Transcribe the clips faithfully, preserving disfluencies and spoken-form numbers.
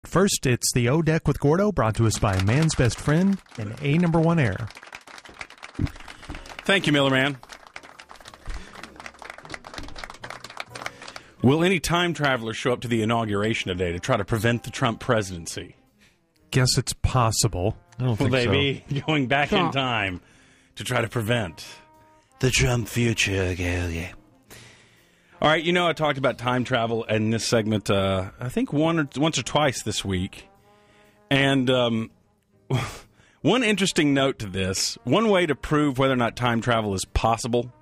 First, it's the O Deck with Gordo, brought to us by Man's Best Friend and A Number One Air. Thank you, Miller Man. Will any time travelers show up to the inauguration today to try to prevent the Trump presidency? Guess it's possible. I don't Will think they so. be going back in time to try to prevent the Trump future? Yeah. All right, you know, I talked about time travel in this segment, uh, I think one or, once or twice this week. And um, one interesting note to this, one way to prove whether or not time travel is possible,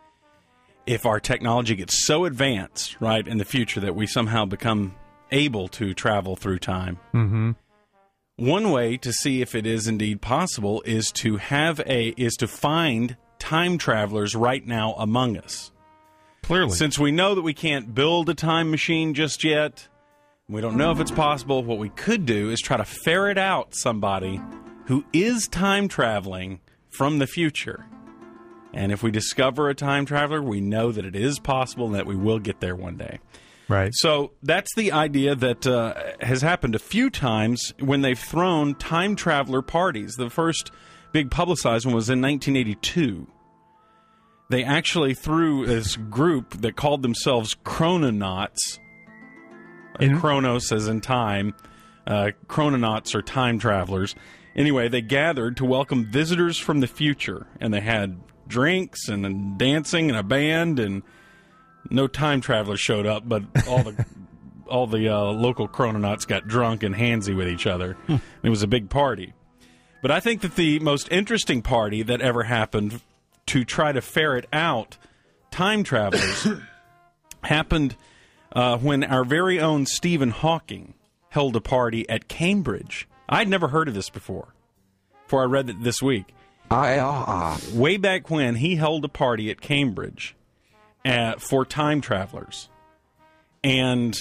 if our technology gets so advanced, right, in the future that we somehow become able to travel through time. Mm-hmm. One way to see if it is indeed possible is to have a is to find time travelers right now among us. Clearly. Since we know that we can't build a time machine just yet, we don't know if it's possible, what we could do is try to ferret out somebody who is time traveling from the future. And if we discover a time traveler, we know that it is possible and that we will get there one day. Right. So that's the idea that uh, has happened a few times when they've thrown time traveler parties. The first big publicized one was in nineteen eighty-two. They actually threw this group that called themselves Chrononauts. In- Chronos as in time. Uh, Chrononauts are time travelers. Anyway, they gathered to welcome visitors from the future, and they had drinks and, and dancing and a band, and no time travelers showed up, but all the all the uh, local Chrononauts got drunk and handsy with each other. It was a big party. But I think that the most interesting party that ever happened to try to ferret out time travelers happened uh, when our very own Stephen Hawking held a party at Cambridge. I'd never heard of this before, before I read it this week. I, uh, Way back when, he held a party at Cambridge uh, for time travelers. And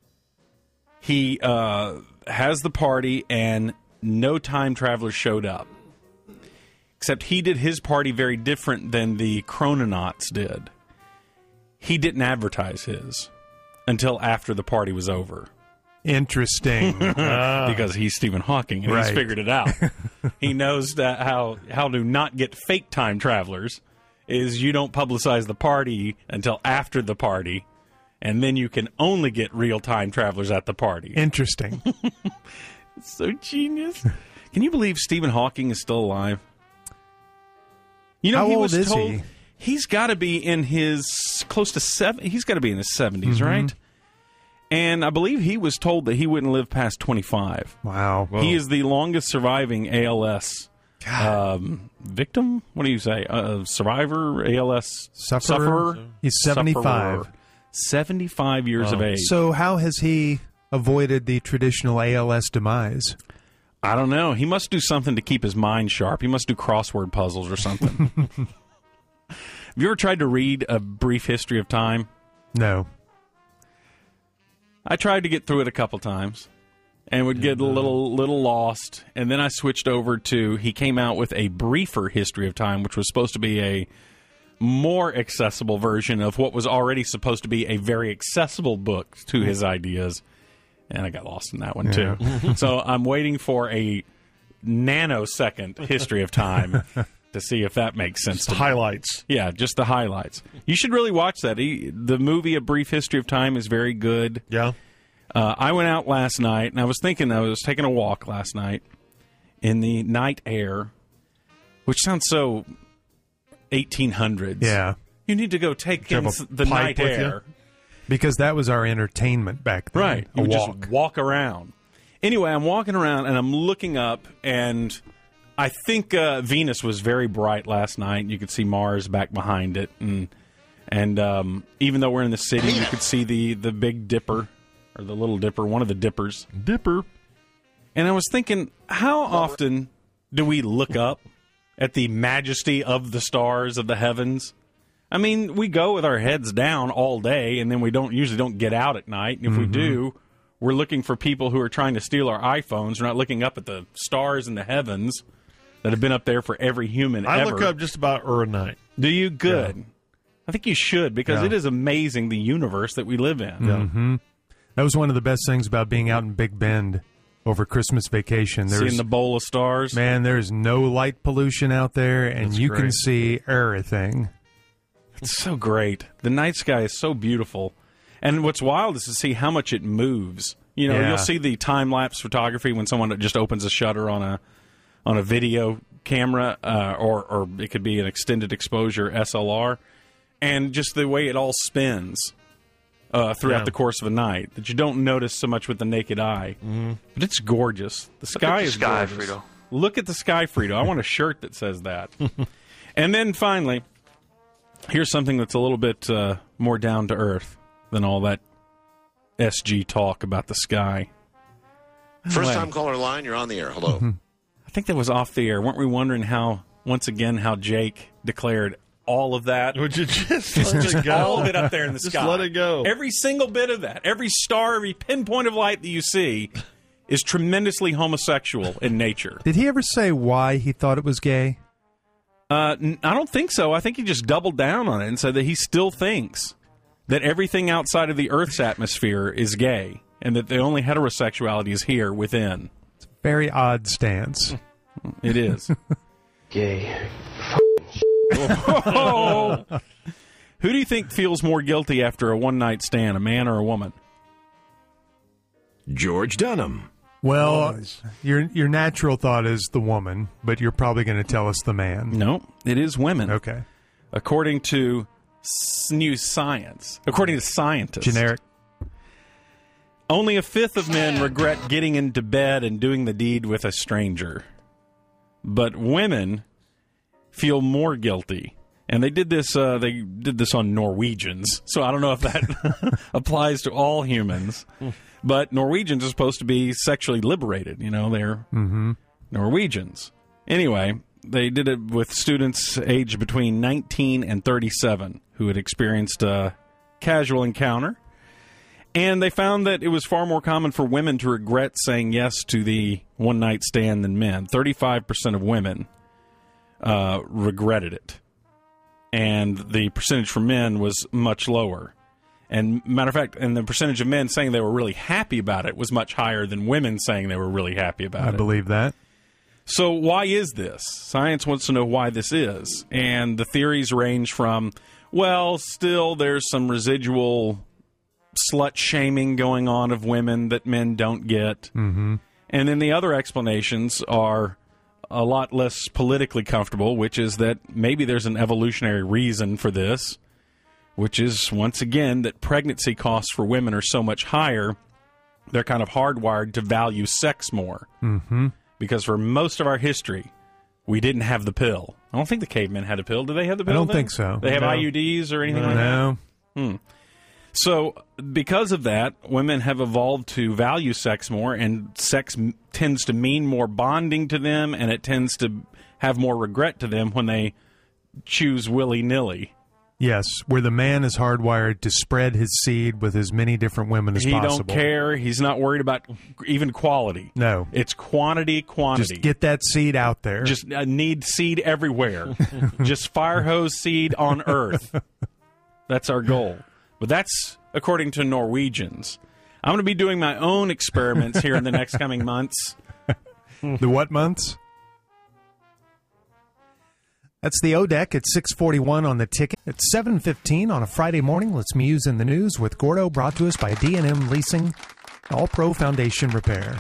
he uh, has the party, and no time travelers showed up. Except he did his party very different than the Chrononauts did. He didn't advertise his until after the party was over. Interesting. Because he's Stephen Hawking, and Right. he's figured it out. He knows that how, how to not get fake time travelers is you don't publicize the party until after the party, and then you can only get real time travelers at the party. Interesting. It's so genius. Can you believe Stephen Hawking is still alive? You know, How he old was is told he? He's got to be in his close to seven. He's got to be in his seventies, Mm-hmm. right? And I believe he was told that he wouldn't live past twenty-five. Wow. He is the longest surviving A L S um, victim. What do you say? Uh, survivor, A L S Sufferer? sufferer. He's seventy-five. Sufferer. seventy-five years Wow. of age. So how has he avoided the traditional A L S demise? I don't know. He must do something to keep his mind sharp. He must do crossword puzzles or something. Have you ever tried to read A Brief History of Time? No. I tried to get through it a couple times and would get a little little lost. And then I switched over to, he came out with A Briefer History of Time, which was supposed to be a more accessible version of what was already supposed to be a very accessible book to his ideas. And I got lost in that one, too. So I'm waiting for a nanosecond history of time to see if that makes sense to me. Highlights. Yeah, just the highlights. You should really watch that. He, the movie A Brief History of Time is very good. Yeah. Uh, I went out last night, and I was thinking, I was taking a walk last night in the night air, which sounds so eighteen hundreds. Yeah. You need to go take Did you in have a the pipe night with you? air. Because that was our entertainment back then. Right. A You would walk. just walk around. Anyway, I'm walking around, and I'm looking up, and I think uh, Venus was very bright last night. You could see Mars back behind it. And and um, even though we're in the city, you could see the, the Big Dipper, or the Little Dipper, one of the Dippers. Dipper. And I was thinking, how often do we look up at the majesty of the stars of the heavens? I mean, we go with our heads down all day, and then we don't usually don't get out at night. And if Mm-hmm. we do, we're looking for people who are trying to steal our iPhones. We're not looking up at the stars in the heavens that have been up there for every human I ever. look up just about or a night. Do you? Good. I think you should, because Yeah. it is amazing the universe that we live in. Mm-hmm. That was one of the best things about being out in Big Bend over Christmas vacation. There's, Seeing the bowl of stars. Man, there's no light pollution out there, and That's you great. can see everything. It's so great. The night sky is so beautiful. And what's wild is to see how much it moves. You know, Yeah. you'll see the time-lapse photography when someone just opens a shutter on a on a video camera, uh, or, or it could be an extended exposure S L R, and just the way it all spins uh, throughout Yeah. the course of a night that you don't notice so much with the naked eye. Mm-hmm. But it's gorgeous. The sky the is sky, gorgeous. Frito. Look at the sky, Frito. I want a shirt that says that. And then finally, here's something that's a little bit uh, more down to earth than all that S G talk about the sky. First Way. time caller line, you're on the air. Hello. I think that was off the air. Weren't we wondering how, once again, how Jake declared all of that? Would you just let Just it go? all of it up there in the Just sky. let it go. Every single bit of that, every star, every pinpoint of light that you see is tremendously homosexual in nature. Did he ever say why he thought it was gay? Uh, n- I don't think so. I think he just doubled down on it and said that he still thinks that everything outside of the Earth's atmosphere is gay, and that the only heterosexuality is here within. Very odd stance. It is. Gay. Oh. Who do you think feels more guilty after a one-night stand, a man or a woman? George Dunham. Well, your your natural thought is the woman, but you're probably going to tell us the man. No, it is women. Okay. According to s- new science, according to scientists, Generic. only a fifth of men regret getting into bed and doing the deed with a stranger. But women feel more guilty. And they did this uh, they did this on Norwegians. So I don't know if that applies to all humans. But Norwegians are supposed to be sexually liberated. You know, they're Mm-hmm. Norwegians. Anyway, they did it with students aged between nineteen and thirty-seven who had experienced a casual encounter. And they found that it was far more common for women to regret saying yes to the one-night stand than men. thirty-five percent of women uh, regretted it. And the percentage for men was much lower. And matter of fact, and the percentage of men saying they were really happy about it was much higher than women saying they were really happy about I it. believe that. So why is this? Science wants to know why this is. And the theories range from, well, still there's some residual slut-shaming going on of women that men don't get. Mm-hmm. And then the other explanations are a lot less politically comfortable, which is that maybe there's an evolutionary reason for this, which is, once again, that pregnancy costs for women are so much higher, they're kind of hardwired to value sex more. Mm-hmm. Because for most of our history, we didn't have the pill. I don't think the cavemen had a pill. Do they have the pill? I don't then? think so. They have No. I U Ds or anything like that? No. Hmm. So, because of that, women have evolved to value sex more, and sex m- tends to mean more bonding to them, and it tends to have more regret to them when they choose willy-nilly. Yes, where the man is hardwired to spread his seed with as many different women as He possible. don't care. He's not worried about even quality. No. It's quantity, quantity. Just get that seed out there. Just uh, need seed everywhere. Just fire hose seed on Earth. That's our goal. But that's according to Norwegians. I'm going to be doing my own experiments here in the next coming months. The what months? That's the O D E C at six forty-one on the ticket. At seven fifteen on a Friday morning, let's muse in the news with Gordo, brought to us by D and M Leasing, All Pro Foundation Repair.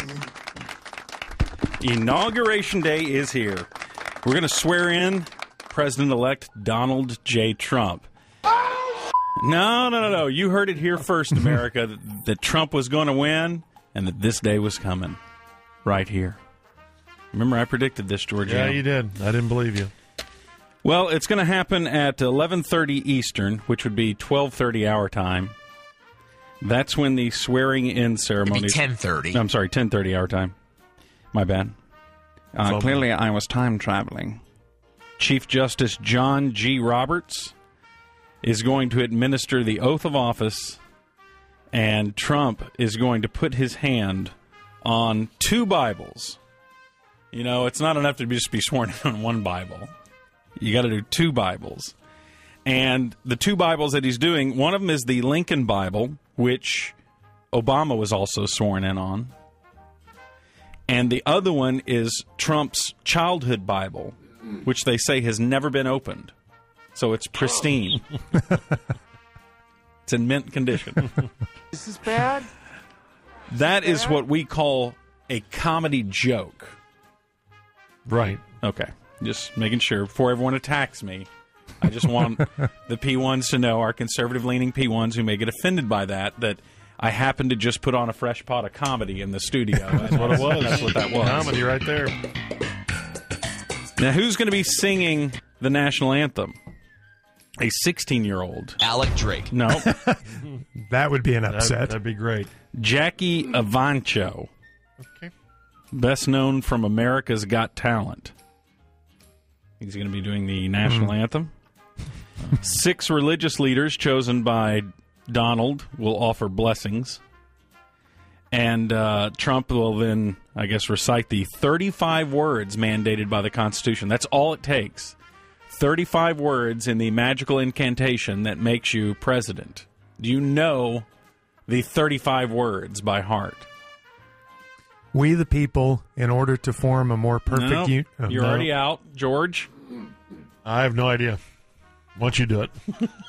Inauguration Day is here. We're going to swear in President-elect Donald J. Trump. No, no, no, no. You heard it here first, America, that, that Trump was going to win and that this day was coming. Right here. Remember, I predicted this, Georgia. Yeah, you did. I didn't believe you. Well, it's going to happen at eleven thirty Eastern, which would be twelve thirty our time. That's when the swearing-in ceremony... ten thirty. I'm sorry, ten thirty our time. My bad. Uh, clearly, I was time-traveling. Chief Justice John G. Roberts is going to administer the oath of office, and Trump is going to put his hand on two Bibles. You know, it's not enough to just be sworn in on one Bible. You got to do two Bibles. And the two Bibles that he's doing, one of them is the Lincoln Bible, which Obama was also sworn in on. And the other one is Trump's childhood Bible, which they say has never been opened. So it's pristine. It's in mint condition. This is bad? That is what we call a comedy joke. Right. Okay. Just making sure before everyone attacks me. I just want the P ones to know, our conservative-leaning P ones who may get offended by that, that I happened to just put on a fresh pot of comedy in the studio. That's what it was. That's what that was. Comedy right there. Now, who's going to be singing the national anthem? A sixteen-year-old. Alec Drake. No. That would be an That'd, upset. that'd be great. Jackie Avancho. Okay. Best known from America's Got Talent. He's going to be doing the national Mm. anthem. Six religious leaders chosen by Donald will offer blessings. And uh, Trump will then, I guess, recite the thirty-five words mandated by the Constitution. That's all it takes. thirty-five words in the magical incantation that makes you president. Do you know the thirty-five words by heart? We the people, in order to form a more perfect No, union. Oh, you're no. already out, George. I have no idea. Why don't you do it?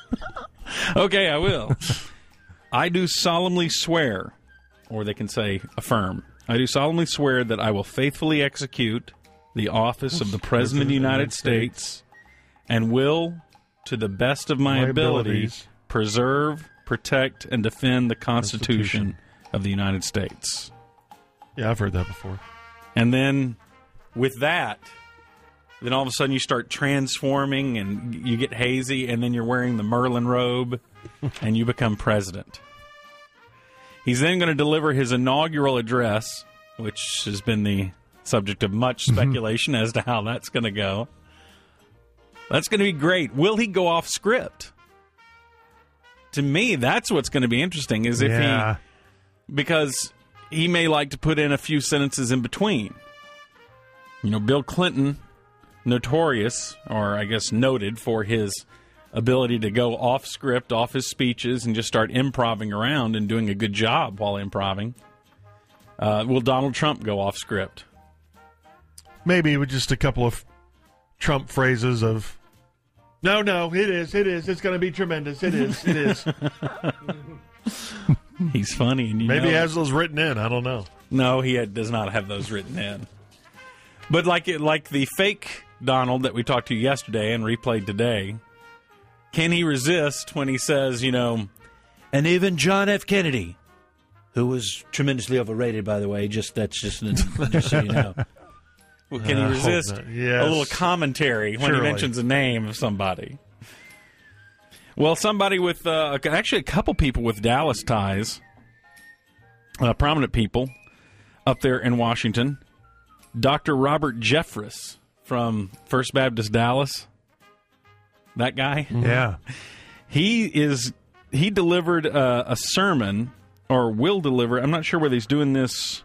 Okay, I will. I do solemnly swear, or they can say affirm, I do solemnly swear that I will faithfully execute the office of the President of the United States and will, to the best of my, My ability, abilities. preserve, protect, and defend the Constitution, Constitution. of the United States. Yeah, I've heard that before. And then with that, then all of a sudden you start transforming and you get hazy, and then you're wearing the Merlin robe and you become president. He's then going to deliver his inaugural address, which has been the subject of much speculation as to how that's going to go. That's going to be great. Will he go off script? To me, that's what's going to be interesting, is if Yeah. he... Because he may like to put in a few sentences in between. You know, Bill Clinton, notorious, or I guess noted for his ability to go off script, off his speeches, and just start improvising around and doing a good job while improvising. Uh, will Donald Trump go off script? Maybe with just a couple of Trump phrases of, no, no, it is, it is, it's going to be tremendous, it is, it is. He's funny. And you Maybe he know has those written in, I don't know. No, he had, does not have those written in. But like it, like the fake Donald that we talked to yesterday and replayed today, can he resist when he says, you know, And even John F. Kennedy, who was tremendously overrated, by the way, just that's just, just so you know. well, can he I hope resist not. Yes. a little commentary when Surely. he mentions a name of somebody? Well, somebody with, uh, actually a couple people with Dallas ties, uh, prominent people up there in Washington. Doctor Robert Jeffress from First Baptist Dallas. That guy? Yeah. He is. He delivered a, a sermon, or will deliver. I'm not sure whether he's doing this.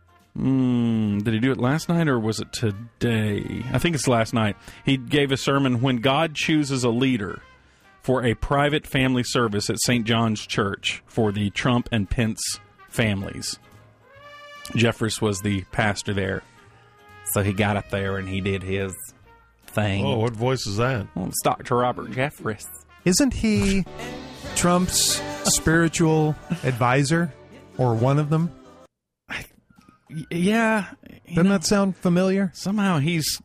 Mm, did he do it last night, or was it today? I think it's last night. He gave a sermon, When God Chooses a Leader, for a private family service at Saint John's Church for the Trump and Pence families. Jeffress was the pastor there. So he got up there and he did his thing. Oh, what voice is that? Well, it's Doctor Robert Jeffress. Isn't he Trump's spiritual advisor, or one of them? Y- Yeah. you Doesn't know, that sound familiar? somehow he's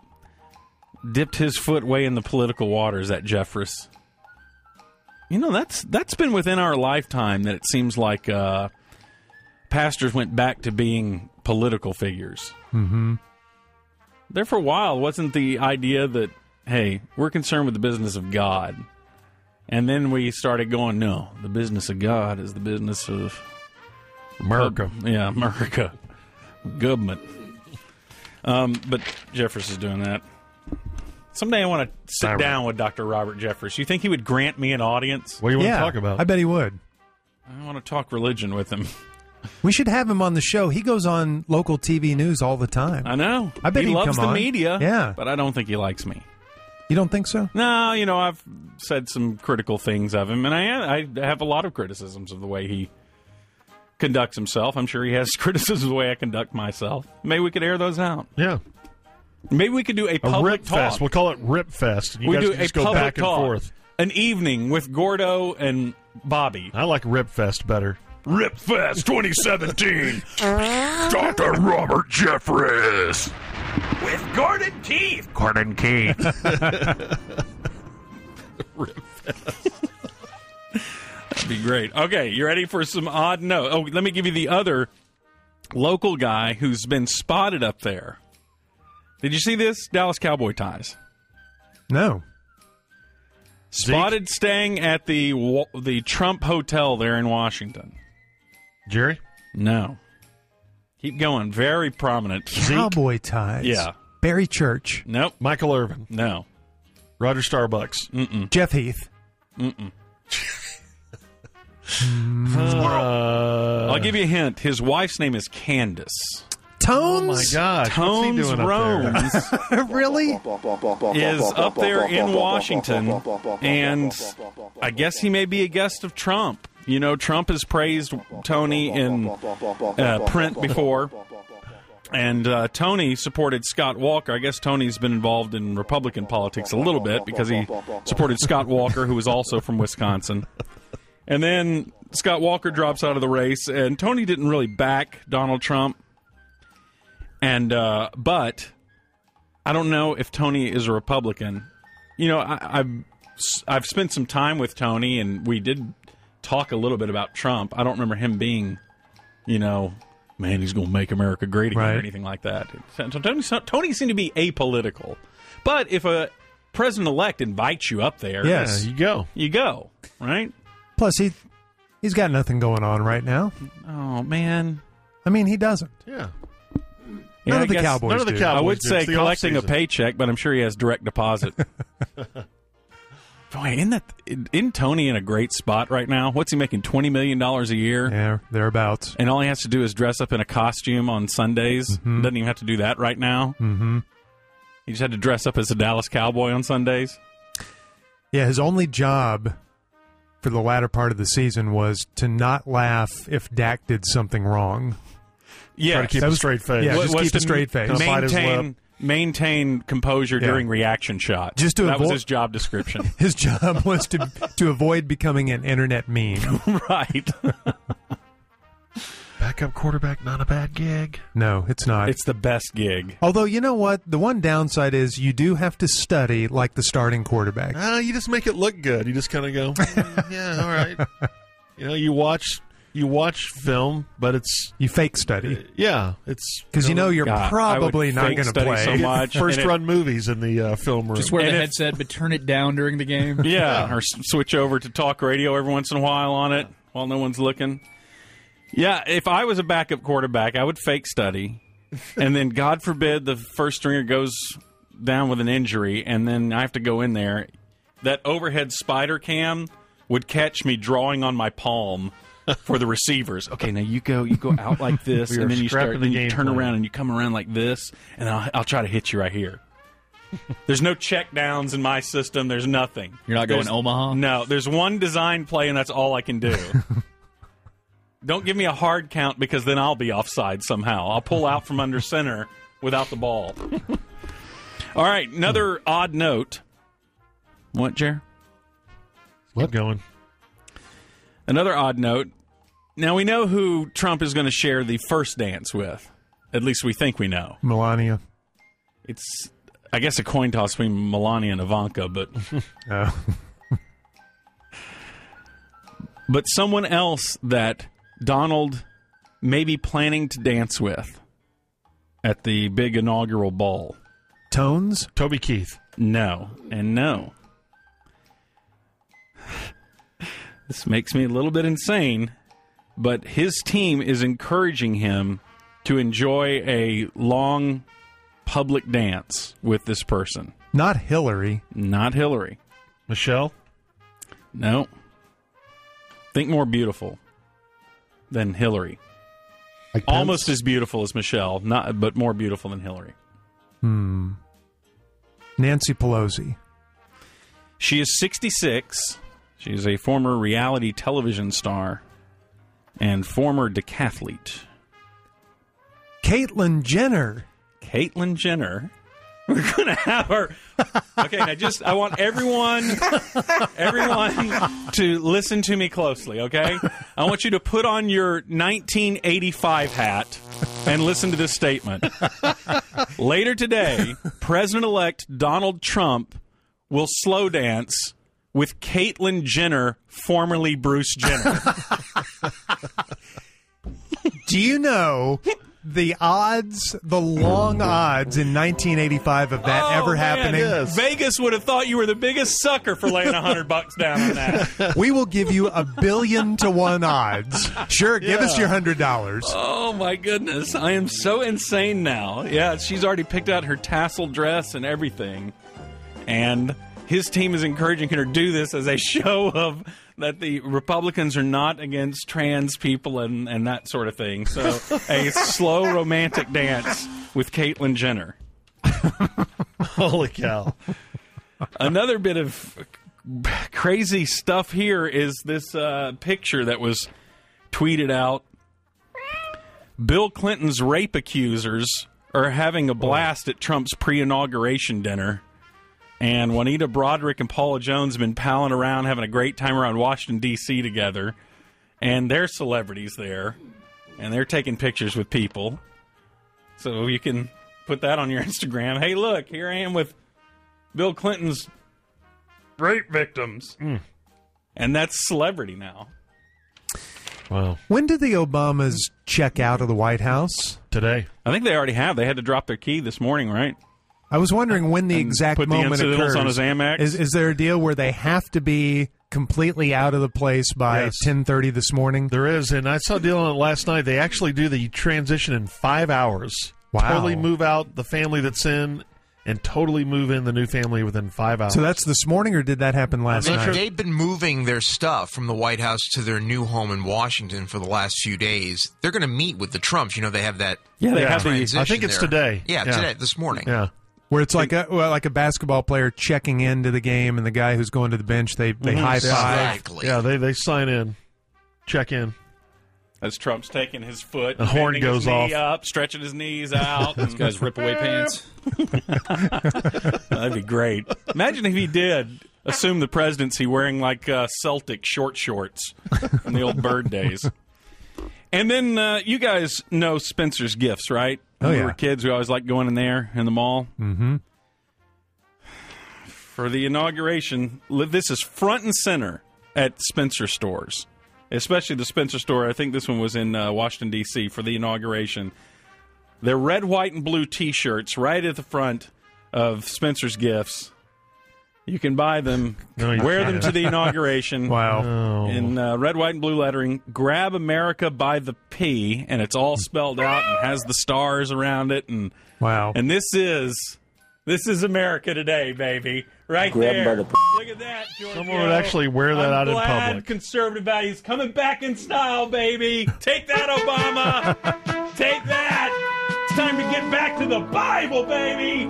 dipped his foot way in the political waters, that Jeffress. You know, that's that's been within our lifetime that it seems like uh, pastors went back to being political figures. Mm-hmm. There for a while wasn't the idea that, hey, we're concerned with the business of God. And then we started going, no, the business of God is the business of America. Uh, yeah, America. Government. Um, but Jeffress is doing that. Someday I want to sit All right. down with Doctor Robert Jeffress. You think he would grant me an audience? What do you want yeah, to talk about? I bet he would. I want to talk religion with him. We should have him on the show. He goes on local T V news all the time. I know. I bet he he'd loves come the on. media. Yeah. But I don't think he likes me. You don't think so? No, you know, I've said some critical things of him, and I I have a lot of criticisms of the way he conducts himself. I'm sure he has criticisms of the way I conduct myself. Maybe we could air those out. Yeah. Maybe we could do a A public Rip talk. Fest. We'll call it Rip Fest. You we guys do can just a go public back and talk. forth. An evening with Gordo and Bobby. I like Rip Fest better. Rip Fest twenty seventeen. Doctor Robert Jeffress. With Gordon Keith. Gordon Keith. Rip Fest. That'd be great. Okay, you ready for some odd note? Oh, let me give you the other local guy who's been spotted up there. Did you see this? Dallas Cowboy ties. No. Spotted staying at the Wa- the Trump Hotel there in Washington. Jerry? No. Keep going. Very prominent. Cowboy ties. Yeah. Barry Church. Nope. Michael Irvin. No. Roger Starbucks. Mm-mm. Jeff Heath. Mm-mm. Uh, I'll give you a hint. His wife's name is Candace. oh, my Tones? gosh. What's he Tones doing up there? Rones Really? is up there in Washington, and I guess he may be a guest of Trump. You know, Trump has praised Tony in uh, print before, and uh, Tony supported Scott Walker. I guess Tony's been involved in Republican politics a little bit because he supported Scott Walker, who was also from Wisconsin. And then Scott Walker drops out of the race, and Tony didn't really back Donald Trump. And uh, but I don't know if Tony is a Republican. You know, I, I've I've spent some time with Tony, and we did talk a little bit about Trump. I don't remember him being, you know, man, he's going to make America great again Right. or anything like that. So Tony, Tony seemed to be apolitical. But if a president-elect invites you up there, Yes. Yeah, you go. you go, right? Plus, he, he's got nothing going on right now. Oh, man. I mean, he doesn't. Yeah. None Yeah, I of the guess- Cowboys none of the do. Cowboys I would do. say It's the collecting a off-season. paycheck, but I'm sure he has direct deposit. Boy, isn't that isn't Tony in a great spot right now? What's he making? Twenty million dollars a year, Yeah, thereabouts. and all he has to do is dress up in a costume on Sundays. Mm-hmm. Doesn't even have to do that right now. Mm-hmm. He just had to dress up as a Dallas Cowboy on Sundays. Yeah, his only job for the latter part of the season was to not laugh if Dak did something wrong. Yeah, Try to keep That a was- straight face. yeah, was- just was keep to a straight face. Kinda bite his Maintain lip. maintain composure Yeah. during reaction shots. Just to that was avoid- his job description. His job was to to avoid becoming an internet meme. Right. Backup quarterback, not a bad gig. No, it's not. It's the best gig. Although, you know what? The one downside is you do have to study like the starting quarterback. Ah, you just make it look good. You just kind of go, "Mm, yeah, all right. You know, you watch you watch film, but it's You fake study. yeah, it's Because you know you're God, I probably would not fake going to study play. so much. first and it- run movies in the uh, film room. Just wear And the if- headset, but turn it down during the game. Yeah, or s- switch over to talk radio every once in a while on it while no one's looking. Yeah, if I was a backup quarterback, I would fake study, and then God forbid the first stringer goes down with an injury, and then I have to go in there. That overhead spider cam would catch me drawing on my palm for the receivers. Okay, now you go, you go out like this, We are and then you scrapping start, the then you game turn plan. around and you come around like this, and I'll, I'll try to hit you right here. There's no check downs in my system. There's nothing. You're not going There's- Omaha? No, there's one design play, and that's all I can do. Don't give me a hard count because then I'll be offside somehow. I'll pull out from under center without the ball. All right, another odd note. What, Jer? Keep going. Another odd note. Now, we know who Trump is going to share the first dance with. At least we think we know. Melania. It's, I guess, a coin toss between Melania and Ivanka, but Uh, but someone else that Donald may be planning to dance with at the big inaugural ball. Tones? Toby Keith. No, and no. This makes me a little bit insane, but his team is encouraging him to enjoy a long public dance with this person. Not Hillary. Not Hillary. Michelle. No. Think more beautiful than Hillary. Like Almost Pence? as beautiful as Michelle, not but more beautiful than Hillary. Hmm. Nancy Pelosi. She is sixty-six. She is a former reality television star. and former decathlete. Caitlyn Jenner. Caitlyn Jenner. We're going to have her. Okay, now just, I want everyone, everyone to listen to me closely, okay? I want you to put on your nineteen eighty-five hat and listen to this statement. Later today, President-elect Donald Trump will slow dance with Caitlyn Jenner, formerly Bruce Jenner. Do you know the odds, the long odds in nineteen eighty-five of that oh, ever man, happening? Yes. Vegas would have thought you were the biggest sucker for laying a hundred bucks down on that. We will give you a billion to one odds. Sure, give Yeah. us your hundred dollars. Oh, my goodness. I am so insane now. Yeah, she's already picked out her tassel dress and everything. And his team is encouraging her to do this as a show of that the Republicans are not against trans people and, and that sort of thing. So a slow romantic dance with Caitlyn Jenner. Holy cow. Another bit of crazy stuff here is this uh, picture that was tweeted out. Bill Clinton's rape accusers are having a blast at Trump's pre-inauguration dinner. And Juanita Broderick and Paula Jones have been palling around, having a great time around Washington, D C together. And they're celebrities there. And they're taking pictures with people. So you can put that on your Instagram. Hey, look, here I am with Bill Clinton's rape victims. Mm. And that's celebrity now. Wow. When did the Obamas check out of the White House? Today. I think they already have. They had to drop their key this morning, right? I was wondering when the And exact put the moment incidentals occurs. on his Amex? Is, is there a deal where they have to be completely out of the place by Yes. ten thirty this morning? There is, and I saw a deal on it last night. They actually do the transition in five hours. Wow. Totally move out the family that's in and totally move in the new family within five hours. So that's this morning, or did that happen last They, night? they've been moving their stuff from the White House to their new home in Washington for the last few days. They're going to meet with the Trumps. You know, they have that. Yeah, they Yeah. have the... transition I think it's there. today. Yeah, Yeah. today, this morning. Yeah. Where it's like a well, like a basketball player checking into the game, and the guy who's going to the bench, they they high five. Exactly. Yeah, they, they sign in, check in. As Trump's taking his foot, The horn bending goes his knee off. up, stretching his knees out. These guys rip away pants. That'd be great. Imagine if he did assume the presidency wearing like uh, Celtic short shorts in the old Bird days. And then uh, you guys know Spencer's Gifts, right? Oh, When we yeah. were kids, we always liked going in there in the mall. Mm-hmm. For the inauguration, li- this is front and center at Spencer stores, especially the Spencer store. I think this one was in uh, Washington, D C for the inauguration. They're red, white, and blue T-shirts right at the front of Spencer's Gifts. You can buy them, No, you wear them can't. to the inauguration. Wow. Oh. In uh, red, white, and blue lettering. Grab America by the P, and it's all spelled out and has the stars around it. And Wow. and this is this is America today, baby. Right Grab 'em there. by the Look at that, Giorgio. Someone would actually wear that I'm out in glad public. Conservative values coming back in style, baby. Take that, Obama. Take that. It's time to get back to the Bible, baby.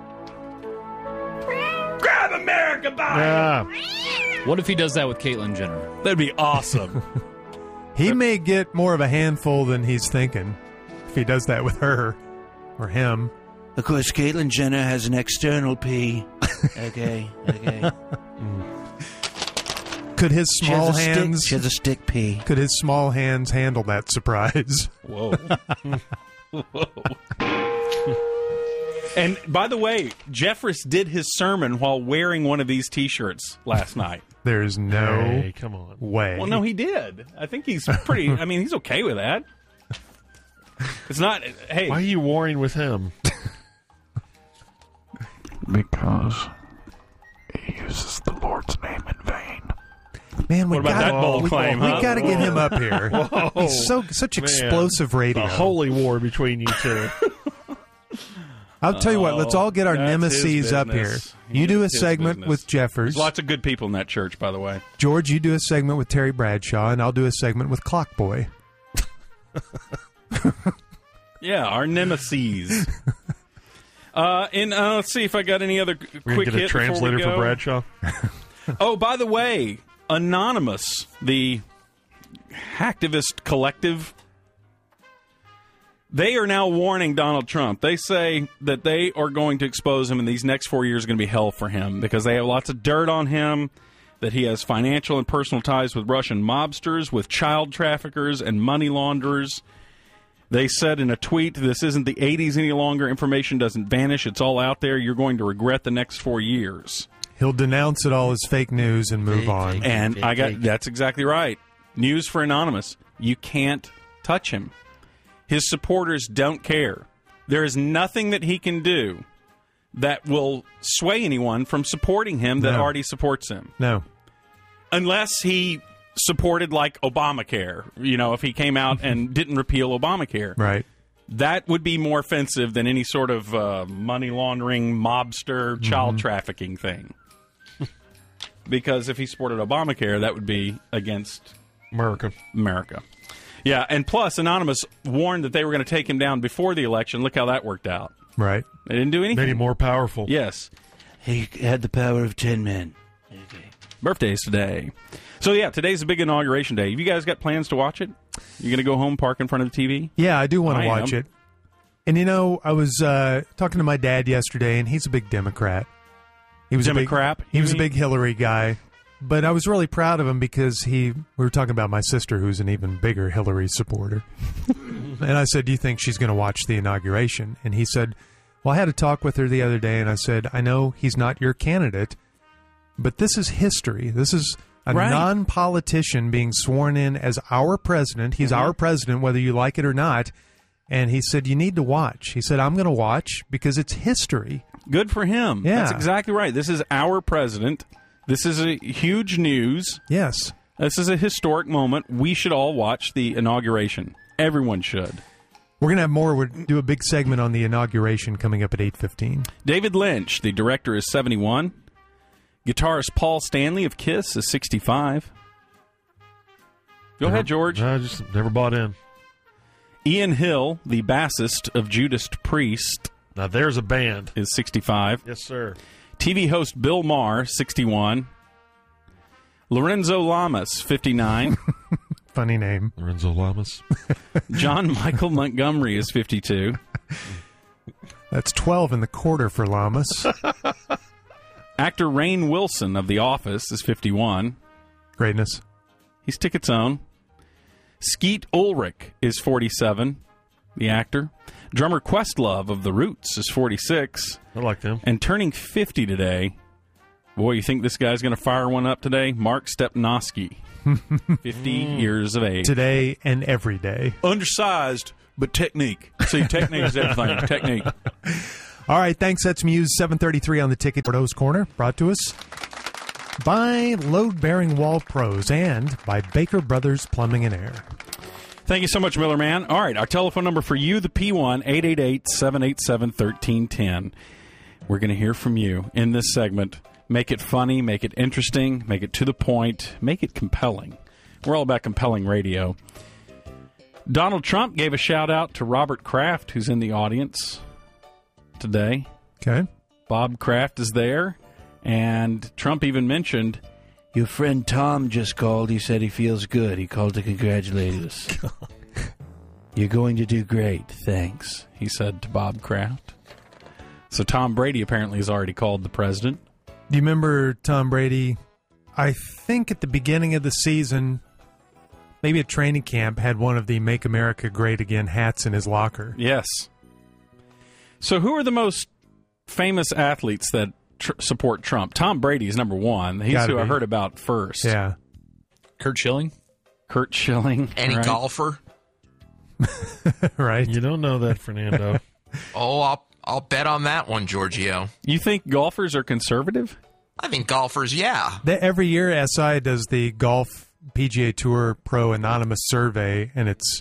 Grab America by Yeah. What if he does that with Caitlyn Jenner? That'd be awesome. He may get more of a handful than he's thinking if he does that with her or him. Of course, Caitlyn Jenner has an external P. Okay, okay. Could his She has small a stick- hands she has a stick P. could his small hands handle that surprise? Whoa. Whoa. And by the way, Jeffress did his sermon while wearing one of these T-shirts last night. There's no Hey, come on. way. Well, no, he did. I think he's pretty. I mean, he's okay with that. It's not. Hey, Why are you warring with him? Because he uses the Lord's name in vain. Man, we What about gotta, that bold we, claim, We huh? got to get him up here. He's so such Man. explosive radio. A holy war between you two. I'll tell you what. Let's all get our Oh, that's nemesis his up here. business. You do a His segment business. with Jeffers. There's lots of good people in that church, by the way. George, you do a segment with Terry Bradshaw, and I'll do a segment with Clockboy. Yeah, our nemesis. uh, and uh, let's see if I got any other g- We're quick going to get a hit before we translator for go. Bradshaw. Oh, by the way, Anonymous, the hacktivist collective. They are now warning Donald Trump. They say that they are going to expose him, and these next four years are going to be hell for him because they have lots of dirt on him, that he has financial and personal ties with Russian mobsters, with child traffickers, and money launderers. They said in a tweet, this isn't the eighties any longer. Information doesn't vanish. It's all out there. You're going to regret the next four years. He'll denounce it all as fake news and move Fake, on. fake. And I got that's exactly right. News for Anonymous. You can't touch him. His supporters don't care. There is nothing that he can do that will sway anyone from supporting him that No. already supports him. No. Unless he supported, like, Obamacare. You know, if he came out and didn't repeal Obamacare. Right. That would be more offensive than any sort of uh, money laundering, mobster, child Mm-hmm. trafficking thing. Because if he supported Obamacare, that would be against America. America. Yeah, and plus, Anonymous warned that they were going to take him down before the election. Look how that worked out. Right. They didn't do anything. Made him more powerful. Yes. He had the power of ten men. Birthdays today. So, yeah, today's a big inauguration day. Have you guys got plans to watch it? You going to go home, park in front of the T V? Yeah, I do want I to watch am. it. And, you know, I was uh, talking to my dad yesterday, and he's a big Democrat. He was Democrat, A big, he you was mean? a big Hillary guy. But I was really proud of him because he. We were talking about my sister, who's an even bigger Hillary supporter. And I said, do you think she's going to watch the inauguration? And he said, well, I had a talk with her the other day, and I said, I know he's not your candidate, but this is history. This is a Right. non-politician being sworn in as our president. He's Mm-hmm. our president, whether you like it or not. And he said, you need to watch. He said, I'm going to watch because it's history. Good for him. Yeah. That's exactly right. This is our president. This is a huge news. Yes. This is a historic moment. We should all watch the inauguration. Everyone should. We're going to have more. We'll do a big segment on the inauguration coming up at eight fifteen. David Lynch, the director, is seventy-one. Guitarist Paul Stanley of Kiss is sixty-five. Go ahead, George. I just never bought in. Ian Hill, the bassist of Judas Priest, Now there's a band. is sixty-five. Yes, sir. T V host Bill Maher, sixty-one. Lorenzo Lamas, fifty-nine. Funny name. Lorenzo Lamas. John Michael Montgomery is fifty-two. That's twelve in the quarter for Lamas. Actor Rainn Wilson of The Office is fifty-one. Greatness. He's Ticket's own. Skeet Ulrich is forty-seven, the actor. Drummer Questlove of The Roots is forty-six. I like them. And turning fifty today, boy, you think this guy's going to fire one up today? Mark Stepnoski, fifty years of age. Today and every day. Undersized, but technique. See, technique is everything. Technique. All right, thanks. That's Muse seven thirty-three on the Ticket Bordeaux's Corner, brought to us by Load Bearing Wall Pros and by Baker Brothers Plumbing and Air. Thank you so much, Miller Man. All right, our telephone number for you, the P one, eight eight eight, seven eight seven, one three one zero. We're going to hear from you in this segment. Make it funny, make it interesting, make it to the point, make it compelling. We're all about compelling radio. Donald Trump gave a shout-out to Robert Kraft, who's in the audience today. Okay. Bob Kraft is there, and Trump even mentioned, Your friend Tom just called. He said he feels good. He called to congratulate us. You're going to do great. Thanks. he said to Bob Kraft. So Tom Brady apparently has already called the president. Do you remember Tom Brady? I think at the beginning of the season, maybe at training camp, had one of the Make America Great Again hats in his locker. Yes. So who are the most famous athletes that tr- support Trump? Tom Brady is number one. He's Gotta who I be. heard about first. Yeah. Kurt Schilling? Kurt Schilling. Any right? golfer? Right. You don't know that, Fernando. Oh, I'll I'll bet on that one, Giorgio. You think golfers are conservative? I think golfers, yeah. That every year, S I does the Golf P G A Tour Pro Anonymous survey, and it's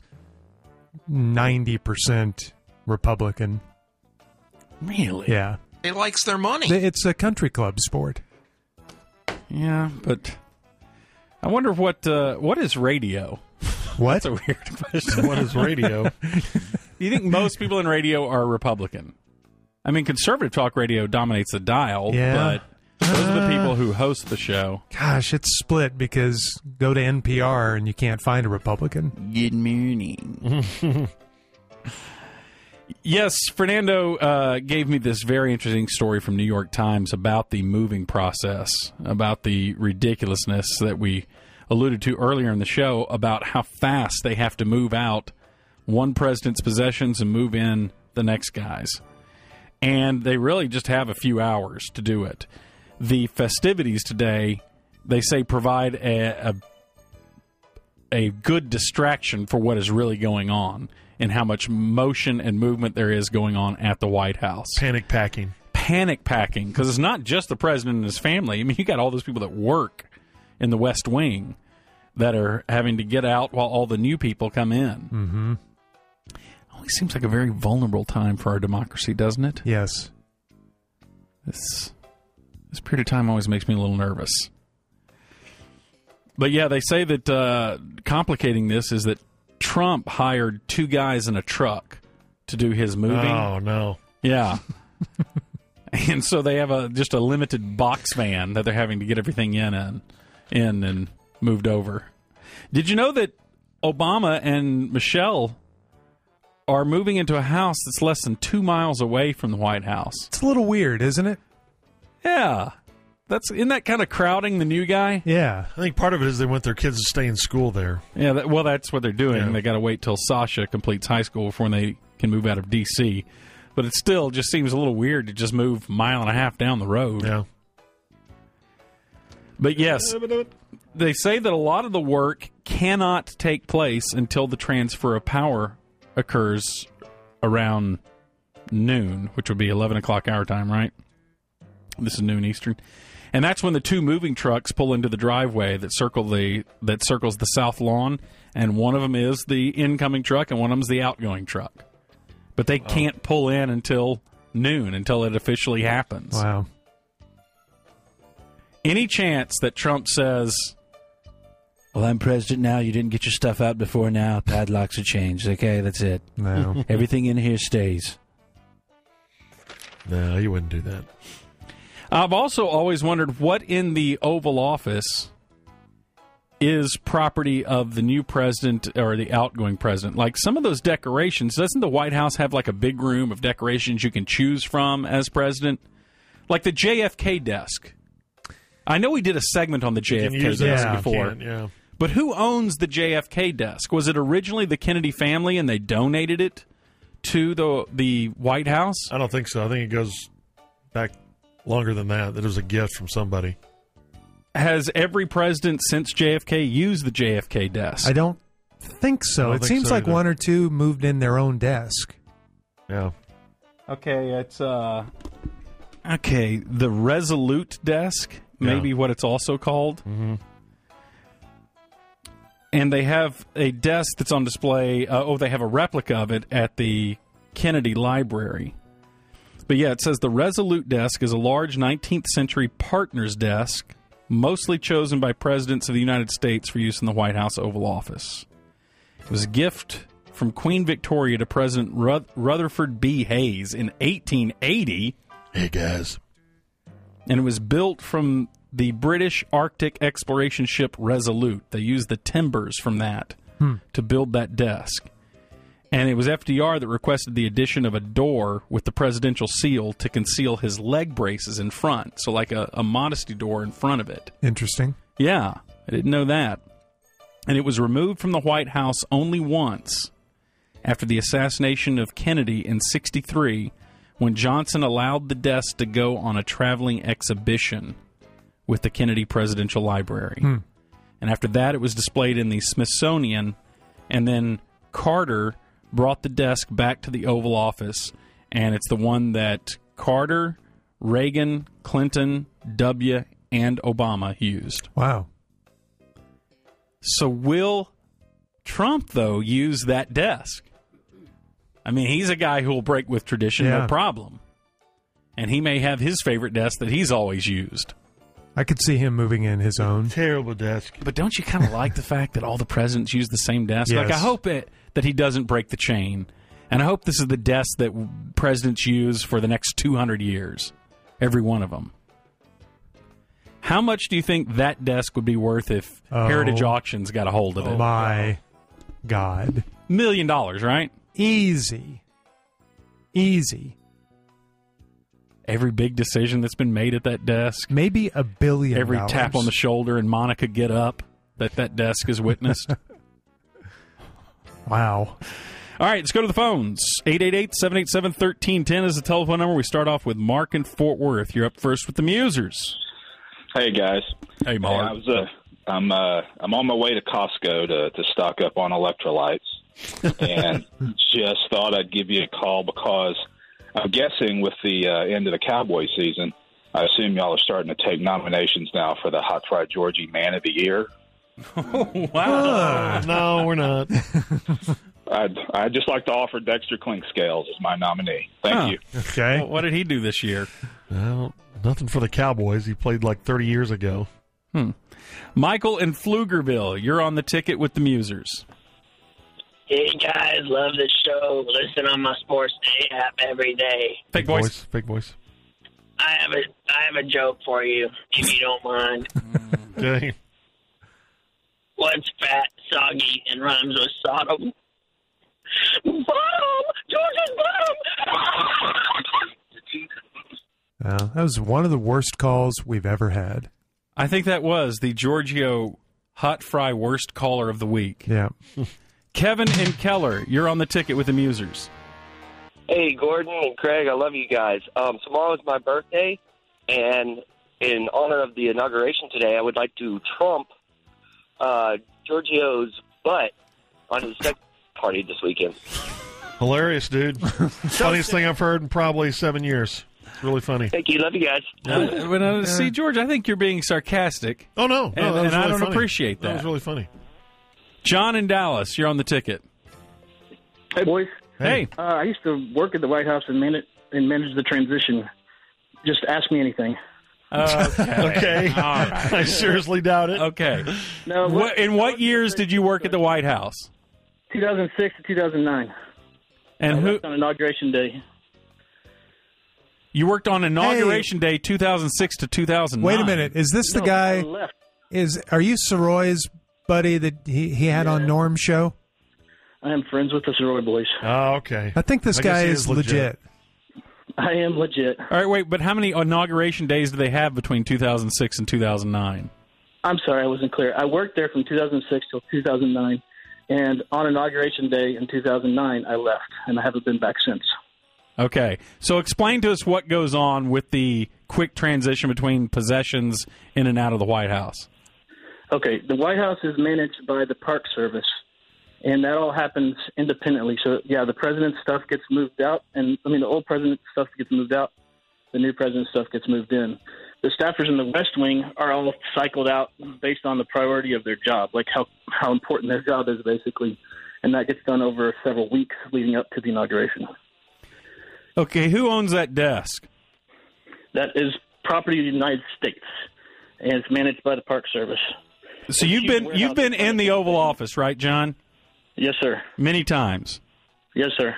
ninety percent Republican. Really? Yeah. It likes their money. It's a country club sport. Yeah, but I wonder what uh, what is radio? What? That's a weird question. What is radio? Do you think most people in radio are Republican? I mean, conservative talk radio dominates the dial, Yeah. but Those are the people who host the show. Gosh, it's split because go to N P R and you can't find a Republican. Good morning. Yes, Fernando uh, gave me this very interesting story from New York Times about the moving process, about the ridiculousness that we alluded to earlier in the show, about how fast they have to move out one president's possessions and move in the next guy's. And they really just have a few hours to do it. The festivities today, they say, provide a, a, a good distraction for what is really going on and how much motion and movement there is going on at the White House. Panic packing. Panic packing, because it's not just the president and his family. I mean, you got all those people that work in the West Wing that are having to get out while all the new people come in. Mm-hmm. Always seems like a very vulnerable time for our democracy, doesn't it? Yes. This, this period of time always makes me a little nervous. But yeah, they say that uh, complicating this is that Trump hired two guys in a truck to do his moving. Oh, no. Yeah. And so they have a just a limited box van that they're having to get everything in and in and moved over. Did you know that Obama and Michelle are moving into a house that's less than two miles away from the White House? It's a little weird, isn't it? Yeah. That's isn't that kind of crowding the new guy? Yeah. I think part of it is they want their kids to stay in school there. Yeah, that, well, that's what they're doing. Yeah. They got to wait till Sasha completes high school before they can move out of D C. But it still just seems a little weird to just move a mile and a half down the road. Yeah. But yes, they say that a lot of the work cannot take place until the transfer of power occurs around noon, which would be eleven o'clock our time, right? This is noon Eastern. And that's when the two moving trucks pull into the driveway that circle the that circles the south lawn, and one of them is the incoming truck and one of them is the outgoing truck. But they can't pull in until noon, until it officially happens. Wow. Any chance that Trump says, Well, I'm president now. You didn't get your stuff out before now. Padlocks are changed. Okay, that's it. No. Everything in here stays. No, you wouldn't do that. I've also always wondered what in the Oval Office is property of the new president or the outgoing president. Like some of those decorations, doesn't the White House have like a big room of decorations you can choose from as president? Like the J F K desk. I know we did a segment on the J F K use desk that. before. Can, yeah. But who owns the J F K desk? Was it originally the Kennedy family and they donated it to the the White House? I don't think so. I think it goes back longer than that. That it was a gift from somebody. Has every president since J F K used the J F K desk? I don't think so. I don't it think seems so like either. one or two moved in their own desk. Yeah. Okay, it's uh okay, the Resolute desk, maybe Yeah. what it's also called. Mm-hmm. And they have a desk that's on display. Uh, oh, they have a replica of it at the Kennedy Library. But yeah, it says the Resolute desk is a large nineteenth century partner's desk, mostly chosen by presidents of the United States for use in the White House Oval Office. It was a gift from Queen Victoria to President Ruth- Rutherford B. Hayes in eighteen eighty. Hey, guys. And it was built from the British Arctic exploration ship Resolute. They used the timbers from that Hmm. to build that desk. And it was F D R that requested the addition of a door with the presidential seal to conceal his leg braces in front. So like a, a modesty door in front of it. Interesting. Yeah, I didn't know that. And it was removed from the White House only once after the assassination of Kennedy in sixty-three, when Johnson allowed the desk to go on a traveling exhibition with the Kennedy Presidential Library. Hmm. And after that, it was displayed in the Smithsonian, and then Carter brought the desk back to the Oval Office, and it's the one that Carter, Reagan, Clinton, W., and Obama used. Wow. So will Trump, though, use that desk? I mean, he's a guy who will break with tradition, Yeah. no problem. And he may have his favorite desk that he's always used. I could see him moving in his own. Terrible desk. But don't you kind of like the fact that all the presidents use the same desk? Yes. Like, I hope it, that he doesn't break the chain. And I hope this is the desk that presidents use for the next two hundred years. Every one of them. How much do you think that desk would be worth if Oh. Heritage Auctions got a hold of it? My God. Million dollars, right? Easy. Easy. Every big decision that's been made at that desk, Maybe a billion every dollars. tap on the shoulder and Monica get up that that desk has witnessed. Wow. All right, let's go to the phones. eight eight eight, seven eight seven, one three one zero is the telephone number. We start off with Mark in Fort Worth. You're up first with the Musers. Hey guys. Hey, Hey, Mark. I was uh, I'm uh, I'm on my way to Costco to to stock up on electrolytes, and just thought I'd give you a call because I'm guessing with the uh, end of the Cowboy season, I assume y'all are starting to take nominations now for the Hot Fried Georgie Man of the Year. Wow. No, we're not. I'd I'd just like to offer Dexter Clinkscales as my nominee. Thank Huh. you. Okay. What did he do this year? Well, nothing for the Cowboys. He played like thirty years ago. Hmm. Michael in Pflugerville, you're on the ticket with the Musers. Hey guys, love the show. Listen on my Sports Day app every day. Fake voice. Fake voice. I have a I have a joke for you, if you don't mind. Okay. What's fat, soggy, and rhymes with Sodom? Bottom! Georgia's bottom! Uh, that was one of the worst calls we've ever had. I think that was the Giorgio Hot Fry Worst Caller of the Week. Yeah. Kevin and Keller, you're on the ticket with the Musers. Hey, Gordon and Craig, I love you guys. Um, tomorrow is my birthday, and in honor of the inauguration today, I would like to trump uh, Giorgio's butt on his sex party this weekend. Hilarious, dude. Funniest thing I've heard in probably seven years. It's really funny. Thank you. Love you guys. Uh, but, uh, see, George, I think you're being sarcastic. Oh, no. no And, that was and I really don't funny. appreciate that. That was really funny. John in Dallas, you're on the ticket. Hey, boys. Hey. Uh, I used to work at the White House and manage, and manage the transition. Just ask me anything. Okay. Okay. All right. I seriously doubt it. Okay. No, What, in what years did you work at the White House? two thousand six to two thousand nine. And I who worked on Inauguration Day. you worked on Inauguration Day two thousand six to two thousand nine? Wait a minute. Is this the No, guy? I left. Is Are you Soroy's buddy that he, he had on Norm's show? I am friends with the Soroy boys. Oh, okay. I think this I guess guy he is legit. I am legit. All right, wait, but how many inauguration days do they have between two thousand six and two thousand nine? I'm sorry, I wasn't clear. I worked there from two thousand six till two thousand nine, and on Inauguration Day in two thousand nine, I left, and I haven't been back since. Okay. So explain to us what goes on with the quick transition between possessions in and out of the White House. Okay, the White House is managed by the Park Service, and that all happens independently. So, yeah, the president's stuff gets moved out, and I mean, the old president's stuff gets moved out, the new president's stuff gets moved in. The staffers in the West Wing are all cycled out based on the priority of their job, like how, how important their job is, basically, and that gets done over several weeks leading up to the inauguration. Okay, who owns that desk? That is property of the United States, and it's managed by the Park Service. So you've been you've been in the Oval Office, right, John? Yes, sir. Many times. Yes, sir.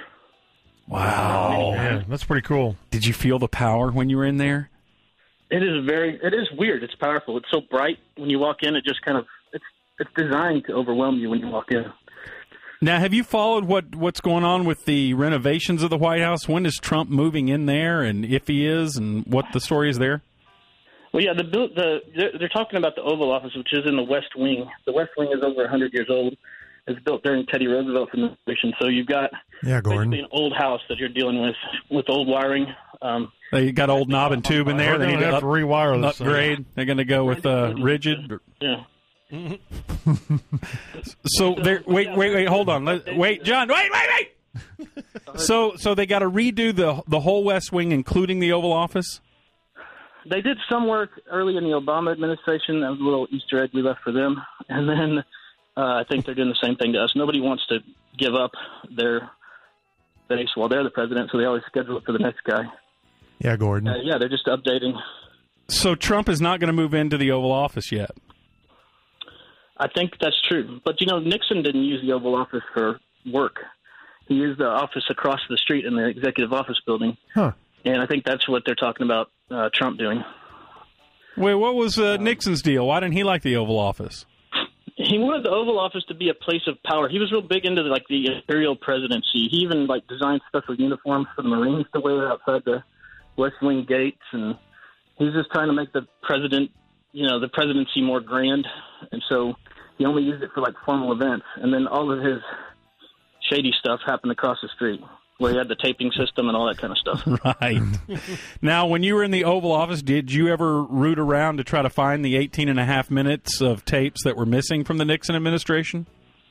Wow. Man, that's pretty cool. Did you feel the power when you were in there? It is very. It is weird. It's powerful. It's so bright when you walk in. It just kind of. It's it's designed to overwhelm you when you walk in. Now, have you followed what, what's going on with the renovations of the White House? When is Trump moving in there, and if he is, and what the story is there? Well, yeah, the the they're, they're talking about the Oval Office, which is in the West Wing. The West Wing is over one hundred years old. It's built during Teddy Roosevelt's administration. So you've got Yeah, Gordon. basically an old house that you're dealing with with old wiring. Um, They got old knob and tube in there. We're They need gonna to, have up, to rewire this thing. upgrade. They're going to go with uh, rigid. yeah. So they're wait, wait, wait. Hold on. Let, wait, John. Wait, wait, wait. So, so they got to redo the the whole West Wing, including the Oval Office. They did some work early in the Obama administration. That was a little Easter egg we left for them. And then uh, I think they're doing the same thing to us. Nobody wants to give up their base while they're the president, so they always schedule it for the next guy. Yeah, Gordon. Uh, yeah, they're just updating. So Trump is not going to move into the Oval Office yet. I think that's true. But, you know, Nixon didn't use the Oval Office for work. He used the office across the street in the executive office building. Huh. And I think that's what they're talking about uh, Trump doing. Wait, what was uh, Nixon's deal? Why didn't he like the Oval Office? He wanted the Oval Office to be a place of power. He was real big into like the imperial presidency. He even like designed special uniforms for the Marines to wear outside the West Wing gates, and he was just trying to make the president, you know, the presidency more grand. And so he only used it for like formal events. And then all of his shady stuff happened across the street, where he had the taping system and all that kind of stuff. Right. Now, when you were in the Oval Office, did you ever root around to try to find the eighteen and a half minutes of tapes that were missing from the Nixon administration?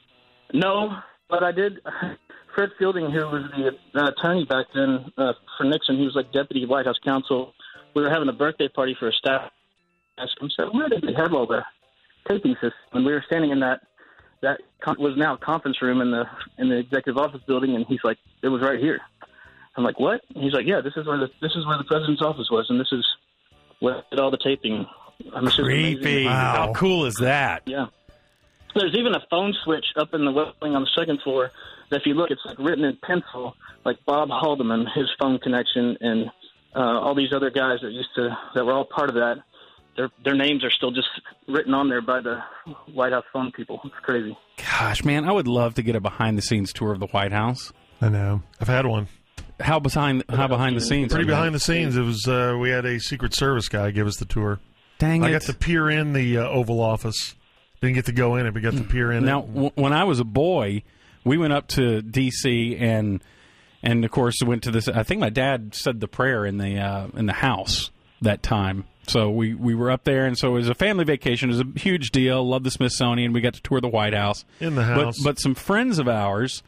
No, but I did. Fred Fielding, who was the uh, attorney back then uh, for Nixon, he was like deputy White House counsel. We were having a birthday party for a staff. I asked him, so where did they have all the taping system? And we were standing in that that was now a conference room in the in the executive office building, and he's like, it was right here. I'm like, what? And he's like, yeah, this is where the this is where the president's office was, and this is where did all the taping. I'm just Creepy. Wow. How cool is that? Yeah. There's even a phone switch up in the West Wing on the second floor that if you look, it's like written in pencil, like Bob Haldeman, his phone connection, and uh, all these other guys that used to that were all part of that. Their their names are still just written on there by the White House phone people. It's crazy. Gosh, man, I would love to get a behind-the-scenes tour of the White House. I know. I've had one. How behind how behind the scenes? Pretty behind the scenes. It was uh, we had a Secret Service guy give us the tour. Dang I it. got to peer in the uh, Oval Office. Didn't get to go in it, but got to peer in now, it. Now, w- when I was a boy, we went up to D C and and of course went to this. I think my dad said the prayer in the uh, in the house that time. So we, we were up there, and so it was a family vacation. It was a huge deal. Loved the Smithsonian. We got to tour the White House. In the house. But, but some friends of ours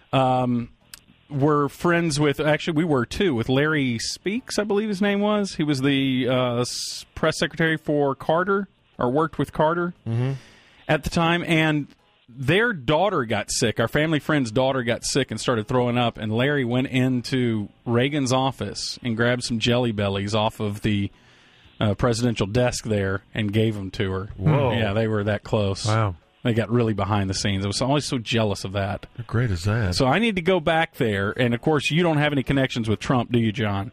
um, were friends with, actually we were too, with Larry Speaks, I believe his name was. He was the uh, press secretary for Carter, or worked with Carter mm-hmm. at the time. And their daughter got sick. Our family friend's daughter got sick and started throwing up, and Larry went into Reagan's office and grabbed some Jelly Bellies off of the Uh, presidential desk there and gave them to her. Whoa. Yeah, they were that close. Wow. They got really behind the scenes. I was always so jealous of that. How great is that? So I need to go back there, and of course you don't have any connections with Trump, do you, John?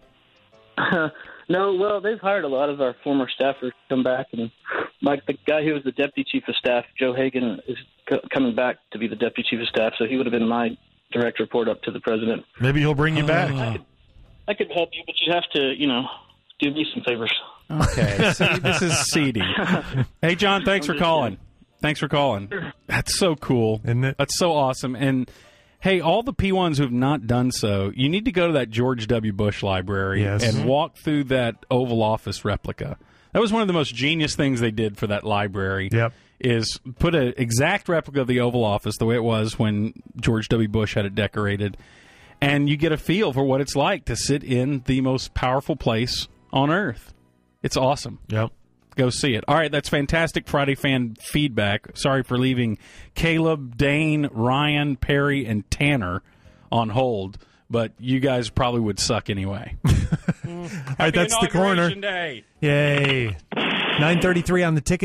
Uh, no, well, they've hired a lot of our former staffers to come back, and like the guy who was the deputy chief of staff, Joe Hagan, is co- coming back to be the deputy chief of staff, so he would have been my direct report up to the president. Maybe he'll bring you uh, back. I could, I could help you, but you have to, you know, do me some favors. Okay, see, this is seedy. Hey, John, thanks for calling. Thanks for calling. That's so cool. Isn't it? That's so awesome. And, hey, all the P ones who have not done so, you need to go to that George W. Bush library Yes. and Mm-hmm. walk through that Oval Office replica. That was one of the most genius things they did for that library. Yep. Is put an exact replica of the Oval Office the way it was when George W. Bush had it decorated, and you get a feel for what it's like to sit in the most powerful place on Earth. It's awesome. Yep. Go see it. All right, that's fantastic Friday fan feedback. Sorry for leaving Caleb, Dane, Ryan, Perry, and Tanner on hold, but you guys probably would suck anyway. All right, that's the corner. Day. Yay. nine thirty-three on the ticket.